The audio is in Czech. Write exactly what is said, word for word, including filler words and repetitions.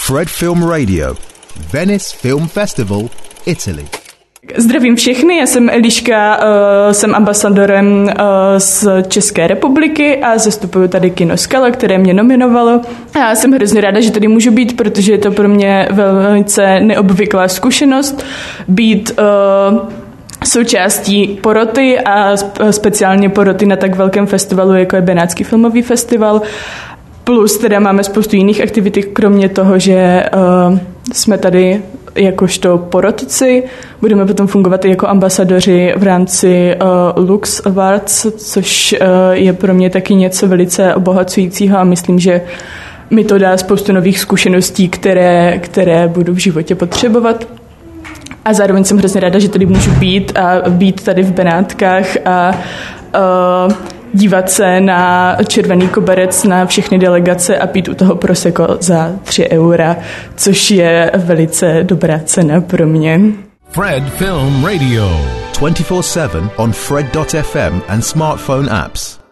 Fred Film Radio, Venice Film Festival, Italy. Zdravím všechny, já jsem Eliška, jsem ambasadorem z České republiky a zastupuju tady Kino Skala, které mě nominovalo. A jsem hrozně ráda, že tady můžu být, protože je to pro mě velice neobvyklá zkušenost být součástí poroty a speciálně poroty na tak velkém festivalu, jako je Benátský filmový festival. Plus teda máme spoustu jiných aktivit, kromě toho, že uh, jsme tady jakožto porotci. Budeme potom fungovat i jako ambasadoři v rámci uh, Lux Awards, což uh, je pro mě taky něco velice obohacujícího a myslím, že mi to dá spoustu nových zkušeností, které, které budu v životě potřebovat. A zároveň jsem hrozně ráda, že tady můžu být a být tady v Benátkách a uh, dívat se na Červený koberec, na všechny delegace a pít u toho prosecco za tři eura, což je velice dobrá cena pro mě. Fred Film Radio. twenty-four seven on fred dot f m and smartphone apps.